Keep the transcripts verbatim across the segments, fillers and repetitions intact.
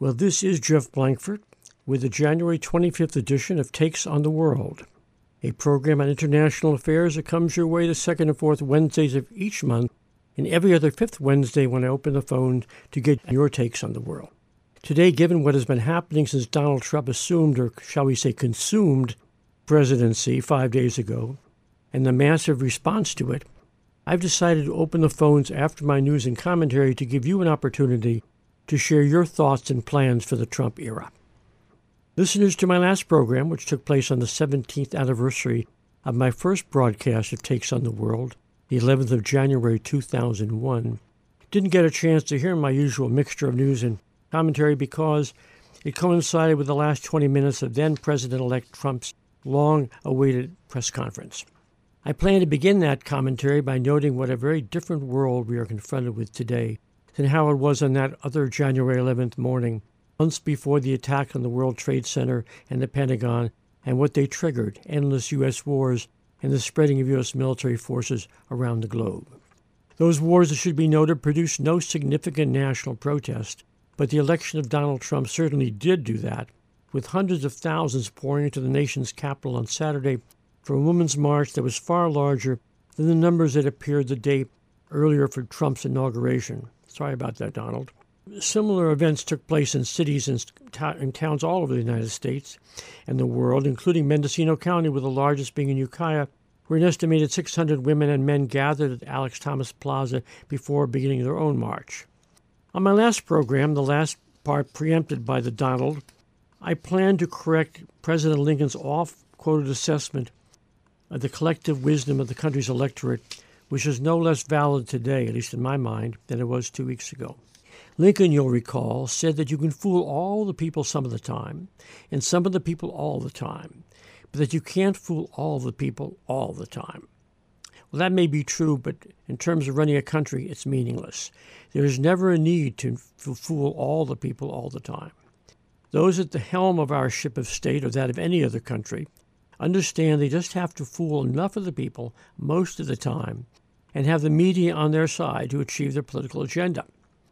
Well, this is Jeff Blankford with the January twenty-fifth edition of Takes on the World, a program on international affairs that comes your way the second and fourth Wednesdays of each month and every other fifth Wednesday when I open the phone to get your takes on the world. Today, given what has been happening since Donald Trump assumed, or shall we say consumed, presidency five days ago, and the massive response to it, I've decided to open the phones after my news and commentary to give you an opportunity to share your thoughts and plans for the Trump era. Listeners to my last program, which took place on the seventeenth anniversary of my first broadcast of Takes on the World, the eleventh of January two thousand one, didn't get a chance to hear my usual mixture of news and commentary because it coincided with the last twenty minutes of then-President-elect Trump's long-awaited press conference. I plan to begin that commentary by noting what a very different world we are confronted with today than how it was on that other January eleventh morning, months before the attack on the World Trade Center and the Pentagon, and what they triggered, endless U S wars and the spreading of U S military forces around the globe. Those wars, it should be noted, produced no significant national protest, but the election of Donald Trump certainly did do that, with hundreds of thousands pouring into the nation's capital on Saturday for a women's march that was far larger than the numbers that appeared the day earlier for Trump's inauguration. Sorry about that, Donald. Similar events took place in cities and, ta- and towns all over the United States and the world, including Mendocino County, with the largest being in Ukiah, where an estimated six hundred women and men gathered at Alex Thomas Plaza before beginning their own march. On my last program, the last part preempted by the Donald, I planned to correct President Lincoln's oft-quoted assessment of the collective wisdom of the country's electorate, which is no less valid today, at least in my mind, than it was two weeks ago. Lincoln, you'll recall, said that you can fool all the people some of the time, and some of the people all the time, but that you can't fool all the people all the time. Well, that may be true, but in terms of running a country, it's meaningless. There is never a need to fool all the people all the time. Those at the helm of our ship of state, or that of any other country, understand they just have to fool enough of the people most of the time and have the media on their side to achieve their political agenda.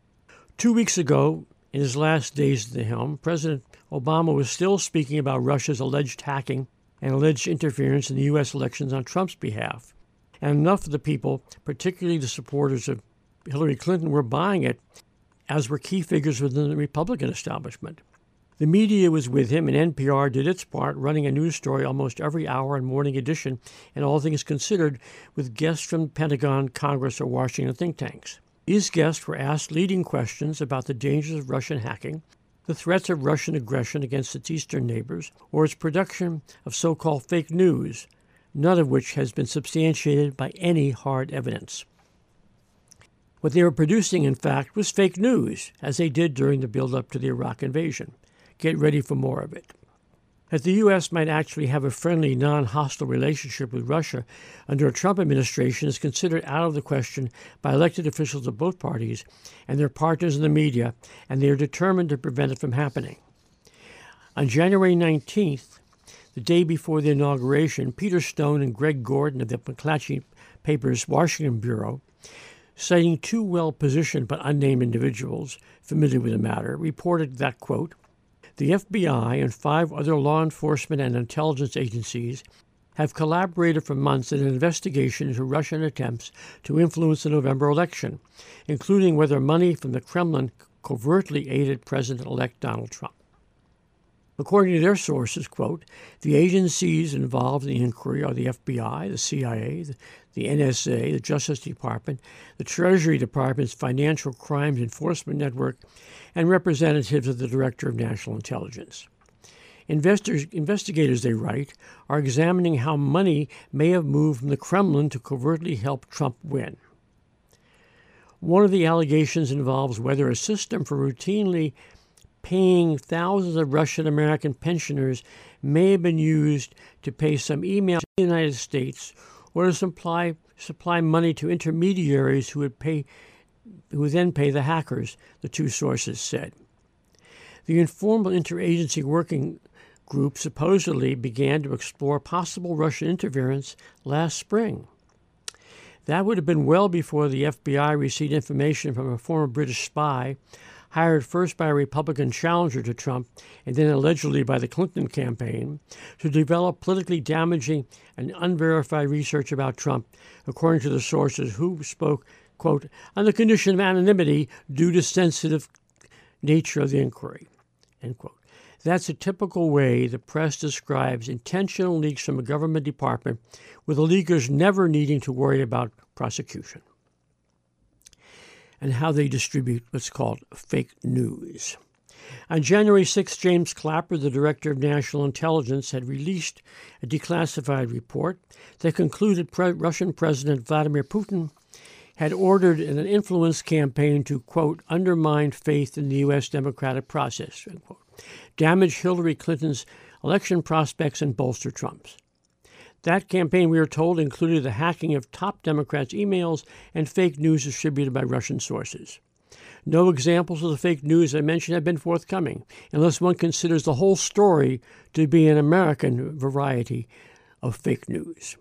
Two weeks ago, in his last days at the helm, President Obama was still speaking about Russia's alleged hacking and alleged interference in the U S elections on Trump's behalf. And enough of the people, particularly the supporters of Hillary Clinton, were buying it, as were key figures within the Republican establishment. The media was with him, and N P R did its part, running a news story almost every hour on Morning Edition and All Things Considered, with guests from the Pentagon, Congress, or Washington think tanks. These guests were asked leading questions about the dangers of Russian hacking, the threats of Russian aggression against its eastern neighbors, or its production of so-called fake news, none of which has been substantiated by any hard evidence. What they were producing, in fact, was fake news, as they did during the build-up to the Iraq invasion. Get ready for more of it. That the U S might actually have a friendly, non-hostile relationship with Russia under a Trump administration is considered out of the question by elected officials of both parties and their partners in the media, and they are determined to prevent it from happening. On January nineteenth, the day before the inauguration, Peter Stone and Greg Gordon of the McClatchy Papers Washington Bureau, citing two well-positioned but unnamed individuals familiar with the matter, reported that, quote, the F B I and five other law enforcement and intelligence agencies have collaborated for months in an investigation into Russian attempts to influence the November election, including whether money from the Kremlin covertly aided President-elect Donald Trump. According to their sources, quote, the agencies involved in the inquiry are the F B I, the C I A, the, the N S A, the Justice Department, the Treasury Department's Financial Crimes Enforcement Network, and representatives of the Director of National Intelligence. Investors, investigators, they write, are examining how money may have moved from the Kremlin to covertly help Trump win. One of the allegations involves whether a system for routinely paying thousands of Russian-American pensioners may have been used to pay some email to the United States or to supply, supply money to intermediaries who would pay, who would then pay the hackers, the two sources said. The informal interagency working group supposedly began to explore possible Russian interference last spring. That would have been well before the F B I received information from a former British spy hired first by a Republican challenger to Trump and then allegedly by the Clinton campaign, to develop politically damaging and unverified research about Trump, according to the sources who spoke, quote, on the condition of anonymity due to sensitive nature of the inquiry, end quote. That's a typical way the press describes intentional leaks from a government department, with the leakers never needing to worry about prosecution. And how they distribute what's called fake news. On January sixth, James Clapper, the director of national intelligence, had released a declassified report that concluded Pre- Russian President Vladimir Putin had ordered an influence campaign to, quote, undermine faith in the U S democratic process, end quote, damage Hillary Clinton's election prospects, and bolster Trump's. That campaign, we are told, included the hacking of top Democrats' emails and fake news distributed by Russian sources. No examples of the fake news I mentioned have been forthcoming, unless one considers the whole story to be an American variety of fake news.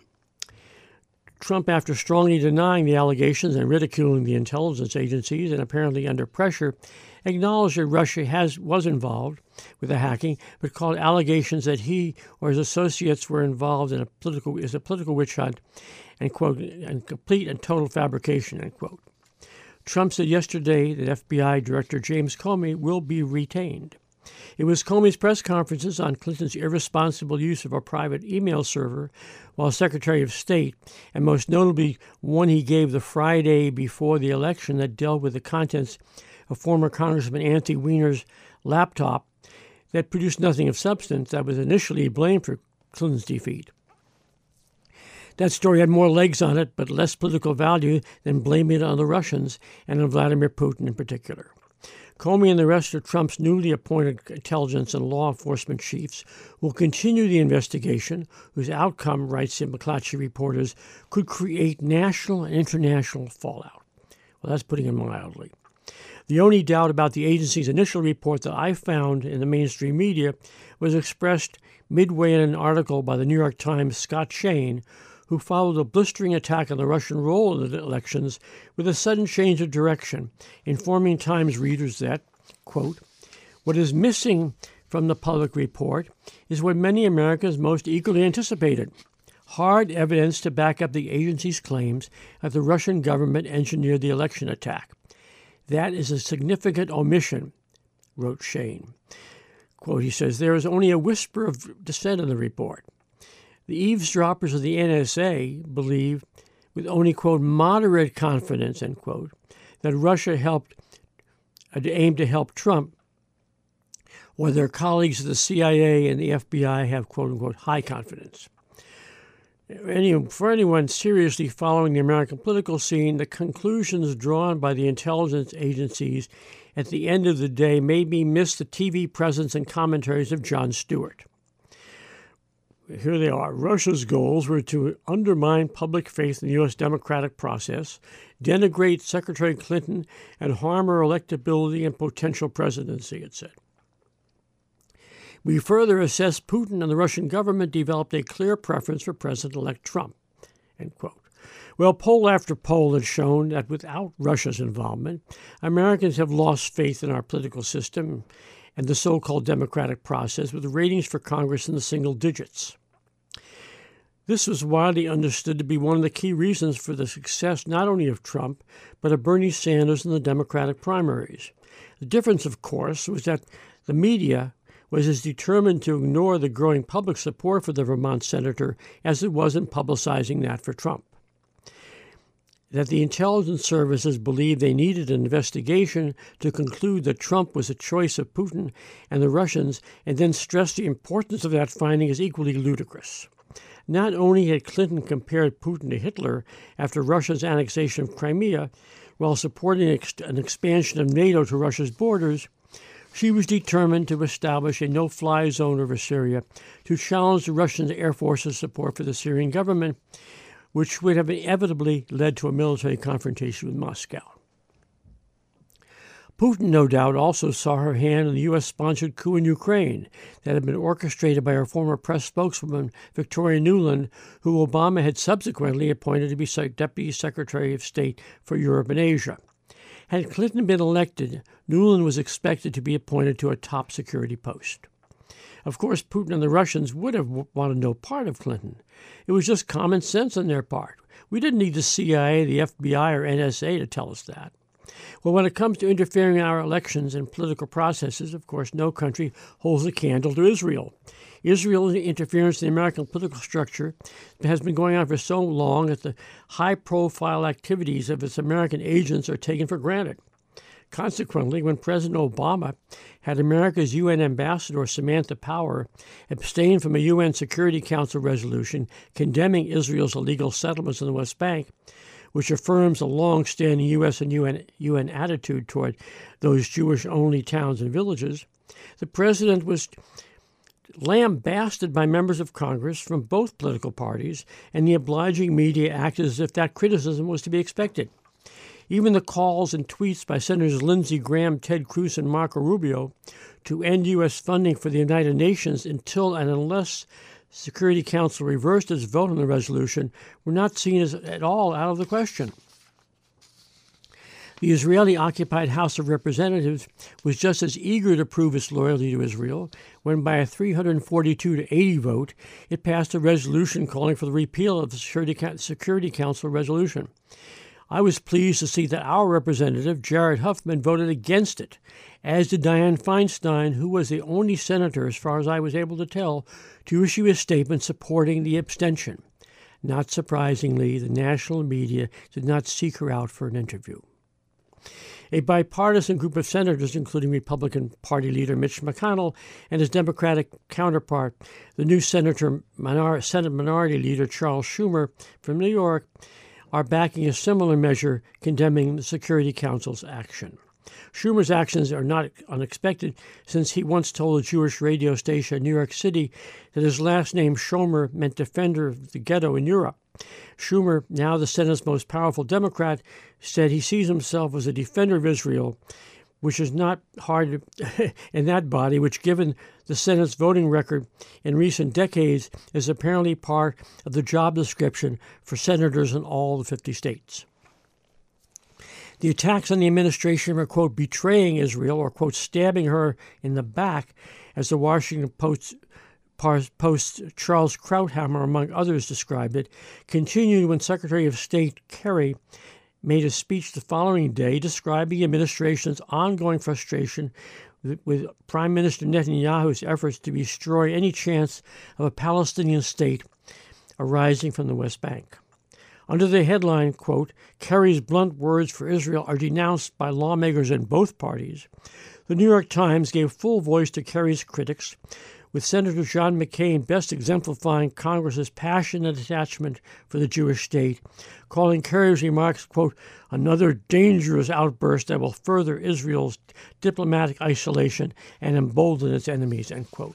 Trump, after strongly denying the allegations and ridiculing the intelligence agencies, and apparently under pressure, acknowledged that Russia has was involved with the hacking, but called allegations that he or his associates were involved in a political is a political witch hunt, and quote, and complete and total fabrication, end quote. Trump said yesterday that F B I Director James Comey will be retained. It was Comey's press conferences on Clinton's irresponsible use of a private email server while Secretary of State, and most notably one he gave the Friday before the election that dealt with the contents of former Congressman Anthony Weiner's laptop that produced nothing of substance, that was initially blamed for Clinton's defeat. That story had more legs on it, but less political value than blaming it on the Russians and on Vladimir Putin in particular. Comey and the rest of Trump's newly appointed intelligence and law enforcement chiefs will continue the investigation, whose outcome, writes the McClatchy reporters, could create national and international fallout. Well, that's putting it mildly. The only doubt about the agency's initial report that I found in the mainstream media was expressed midway in an article by the New York Times' Scott Shane, who followed a blistering attack on the Russian role in the elections with a sudden change of direction, informing Times readers that, quote, what is missing from the public report is what many Americans most eagerly anticipated: hard evidence to back up the agency's claims that the Russian government engineered the election attack. That is a significant omission, wrote Shane. Quote, he says, there is only a whisper of dissent in the report. The eavesdroppers of the N S A believe, with only, quote, moderate confidence, end quote, that Russia helped, uh, aimed to help Trump, while their colleagues at the C I A and the F B I have, quote, unquote, high confidence. Any, for anyone seriously following the American political scene, the conclusions drawn by the intelligence agencies at the end of the day made me miss the T V presence and commentaries of Jon Stewart. Here they are. Russia's goals were to undermine public faith in the U S democratic process, denigrate Secretary Clinton, and harm her electability and potential presidency, it said. We further assessed Putin and the Russian government developed a clear preference for President-elect Trump, end quote. Well, poll after poll has shown that without Russia's involvement, Americans have lost faith in our political system and the so-called democratic process, with ratings for Congress in the single digits. This was widely understood to be one of the key reasons for the success not only of Trump, but of Bernie Sanders in the Democratic primaries. The difference, of course, was that the media was as determined to ignore the growing public support for the Vermont senator as it was in publicizing that for Trump. That the intelligence services believed they needed an investigation to conclude that Trump was a choice of Putin and the Russians, and then stressed the importance of that finding, is equally ludicrous. Not only had Clinton compared Putin to Hitler after Russia's annexation of Crimea, while supporting an expansion of NATO to Russia's borders, she was determined to establish a no-fly zone over Syria to challenge the Russian Air Force's support for the Syrian government, which would have inevitably led to a military confrontation with Moscow. Putin, no doubt, also saw her hand in the U S-sponsored coup in Ukraine that had been orchestrated by our former press spokeswoman, Victoria Nuland, who Obama had subsequently appointed to be Deputy Secretary of State for Europe and Asia. Had Clinton been elected, Nuland was expected to be appointed to a top security post. Of course, Putin and the Russians would have wanted no part of Clinton. It was just common sense on their part. We didn't need the C I A, the F B I, or N S A to tell us that. Well, when it comes to interfering in our elections and political processes, of course, no country holds a candle to Israel. Israel's interference in the American political structure has been going on for so long that the high-profile activities of its American agents are taken for granted. Consequently, when President Obama had America's U N ambassador Samantha Power abstain from a U N Security Council resolution condemning Israel's illegal settlements in the West Bank, which affirms a long-standing U S and U N, U N attitude toward those Jewish-only towns and villages, the president was lambasted by members of Congress from both political parties, and the obliging media acted as if that criticism was to be expected. Even the calls and tweets by Senators Lindsey Graham, Ted Cruz, and Marco Rubio to end U S funding for the United Nations until and unless Security Council reversed its vote on the resolution were not seen as at all out of the question. The Israeli-occupied House of Representatives was just as eager to prove its loyalty to Israel when, by a three hundred forty-two to eighty vote, it passed a resolution calling for the repeal of the Security Council resolution. I was pleased to see that our representative, Jared Huffman, voted against it, as did Dianne Feinstein, who was the only senator, as far as I was able to tell, to issue a statement supporting the abstention. Not surprisingly, the national media did not seek her out for an interview. A bipartisan group of senators, including Republican Party leader Mitch McConnell and his Democratic counterpart, the new Senator minor, Senate Minority Leader Charles Schumer from New York, are backing a similar measure condemning the Security Council's action. Schumer's actions are not unexpected, since he once told a Jewish radio station in New York City that his last name, Schomer, meant defender of the ghetto in Europe. Schumer, now the Senate's most powerful Democrat, said he sees himself as a defender of Israel, which is not hard to, in that body, which, given the Senate's voting record in recent decades, is apparently part of the job description for senators in all the fifty states. The attacks on the administration are, quote, betraying Israel or, quote, stabbing her in the back, as the Washington Post Post Charles Krauthammer, among others, described it, continued when Secretary of State Kerry made a speech the following day describing the administration's ongoing frustration with, with Prime Minister Netanyahu's efforts to destroy any chance of a Palestinian state arising from the West Bank. Under the headline, quote, Kerry's blunt words for Israel are denounced by lawmakers in both parties, the New York Times gave full voice to Kerry's critics, with Senator John McCain best exemplifying Congress's passion and attachment for the Jewish state, calling Kerry's remarks, quote, another dangerous outburst that will further Israel's diplomatic isolation and embolden its enemies, end quote.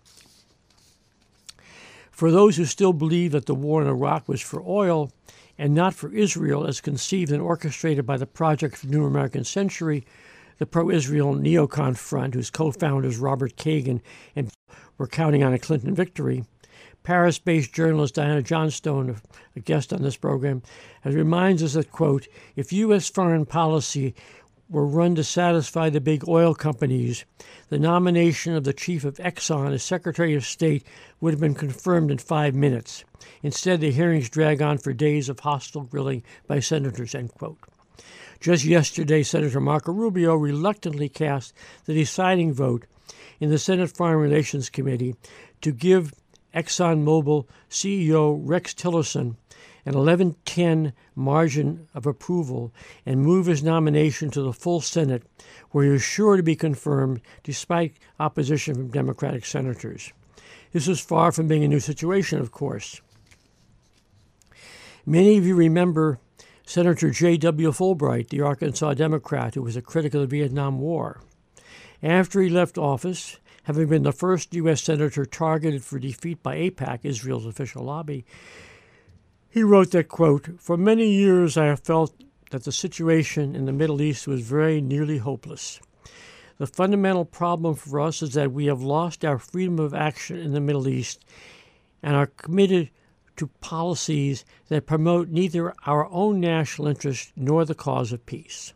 For those who still believe that the war in Iraq was for oil and not for Israel as conceived and orchestrated by the Project for New American Century, the pro-Israel neocon front, whose co-founders Robert Kagan and were counting on a Clinton victory, Paris-based journalist Diana Johnstone, a guest on this program, has reminds us that, quote, if U S foreign policy were run to satisfy the big oil companies, the nomination of the chief of Exxon as Secretary of State would have been confirmed in five minutes. Instead, the hearings drag on for days of hostile grilling by senators, end quote. Just yesterday, Senator Marco Rubio reluctantly cast the deciding vote in the Senate Foreign Relations Committee to give ExxonMobil C E O Rex Tillerson an eleven ten margin of approval and move his nomination to the full Senate, where he was sure to be confirmed despite opposition from Democratic senators. This was far from being a new situation, of course. Many of you remember Senator J W Fulbright, the Arkansas Democrat who was a critic of the Vietnam War. After he left office, having been the first U S senator targeted for defeat by AIPAC, Israel's official lobby, he wrote that, quote, for many years I have felt that the situation in the Middle East was very nearly hopeless. The fundamental problem for us is that we have lost our freedom of action in the Middle East and are committed to policies that promote neither our own national interest nor the cause of peace.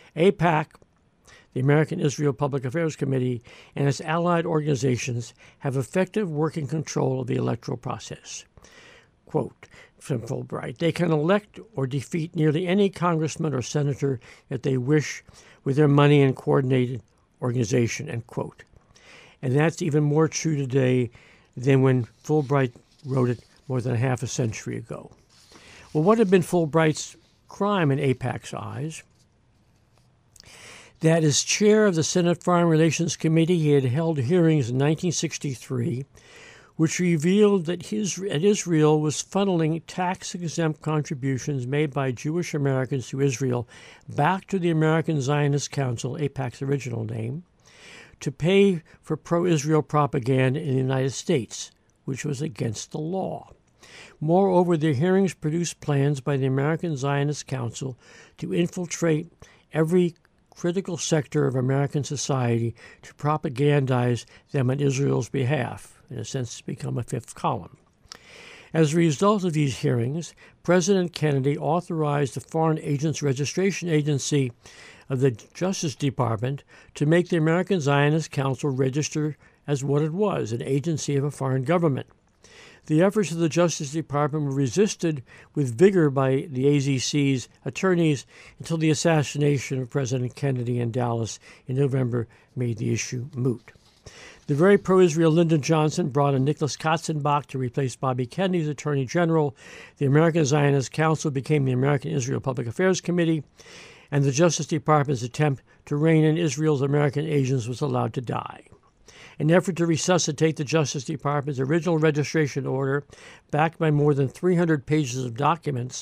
AIPAC, the American Israel Public Affairs Committee, and its allied organizations have effective working control of the electoral process. Quote from Fulbright, they can elect or defeat nearly any congressman or senator if they wish with their money and coordinated organization, end quote. And that's even more true today than when Fulbright wrote it more than a half a century ago. Well, what had been Fulbright's crime in AIPAC's eyes? That as chair of the Senate Foreign Relations Committee, he had held hearings in nineteen sixty-three, which revealed that his, that Israel was funneling tax-exempt contributions made by Jewish Americans to Israel back to the American Zionist Council, AIPAC's original name, to pay for pro-Israel propaganda in the United States, which was against the law. Moreover, the hearings produced plans by the American Zionist Council to infiltrate every critical sector of American society to propagandize them on Israel's behalf, in a sense to become a fifth column. As a result of these hearings, President Kennedy authorized the Foreign Agents Registration Agency of the Justice Department to make the American Zionist Council register as what it was, an agency of a foreign government. The efforts of the Justice Department were resisted with vigor by the A Z C's attorneys until the assassination of President Kennedy in Dallas in November made the issue moot. The very pro-Israel Lyndon Johnson brought in Nicholas Katzenbach to replace Bobby Kennedy's Attorney General. The American Zionist Council became the American Israel Public Affairs Committee, and the Justice Department's attempt to rein in Israel's American agents was allowed to die. An effort to resuscitate the Justice Department's original registration order, backed by more than three hundred pages of documents,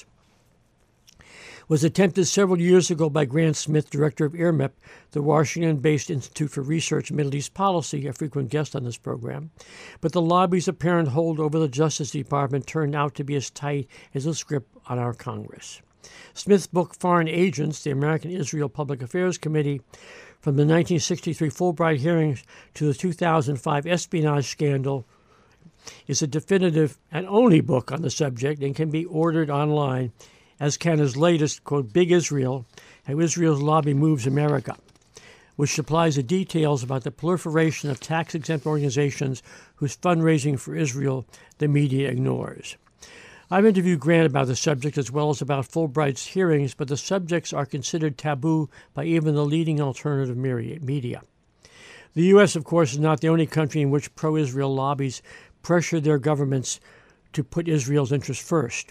was attempted several years ago by Grant Smith, director of I R M E P, the Washington-based Institute for Research and Middle East Policy, a frequent guest on this program. But the lobby's apparent hold over the Justice Department turned out to be as tight as a script on our Congress. Smith's book, Foreign Agents, the American Israel Public Affairs Committee, from the nineteen sixty-three Fulbright hearings to the two thousand five espionage scandal, is a definitive and only book on the subject and can be ordered online, as can his latest, quote, Big Israel, How Israel's Lobby Moves America, which supplies the details about the proliferation of tax-exempt organizations whose fundraising for Israel the media ignores. I've interviewed Grant about the subject as well as about Fulbright's hearings, but the subjects are considered taboo by even the leading alternative media. The U S, of course, is not the only country in which pro-Israel lobbies pressure their governments to put Israel's interests first.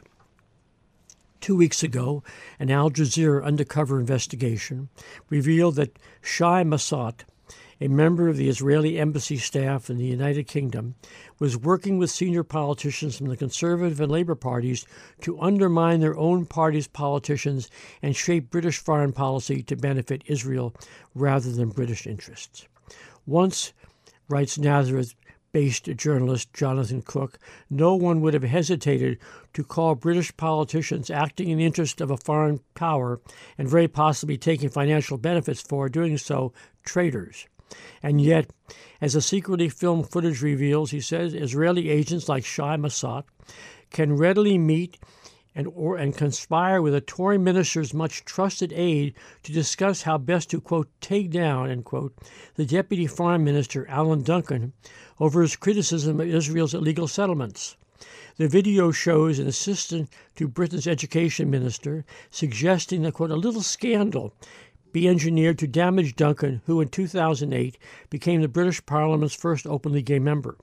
Two weeks ago, an Al Jazeera undercover investigation revealed that Shai Massad, a member of the Israeli embassy staff in the United Kingdom, was working with senior politicians from the Conservative and Labour parties to undermine their own party's politicians and shape British foreign policy to benefit Israel rather than British interests. Once, writes Nazareth-based journalist Jonathan Cook, no one would have hesitated to call British politicians acting in the interest of a foreign power and very possibly taking financial benefits for doing so traitors. And yet, as the secretly filmed footage reveals, he says, Israeli agents like Shai Massad can readily meet and, or, and conspire with a Tory minister's much trusted aide to discuss how best to, quote, take down, end quote, the Deputy Foreign Minister, Alan Duncan, over his criticism of Israel's illegal settlements. The video shows an assistant to Britain's education minister suggesting that, quote, a little scandal be engineered to damage Duncan, who in two thousand eight became the British Parliament's first openly gay member.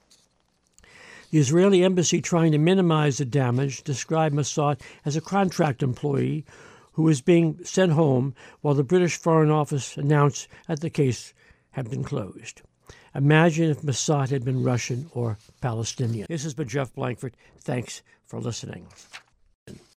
The Israeli embassy, trying to minimize the damage, described Massad as a contract employee who was being sent home, while the British Foreign Office announced that the case had been closed. Imagine if Massad had been Russian or Palestinian. This has been Jeff Blankford. Thanks for listening.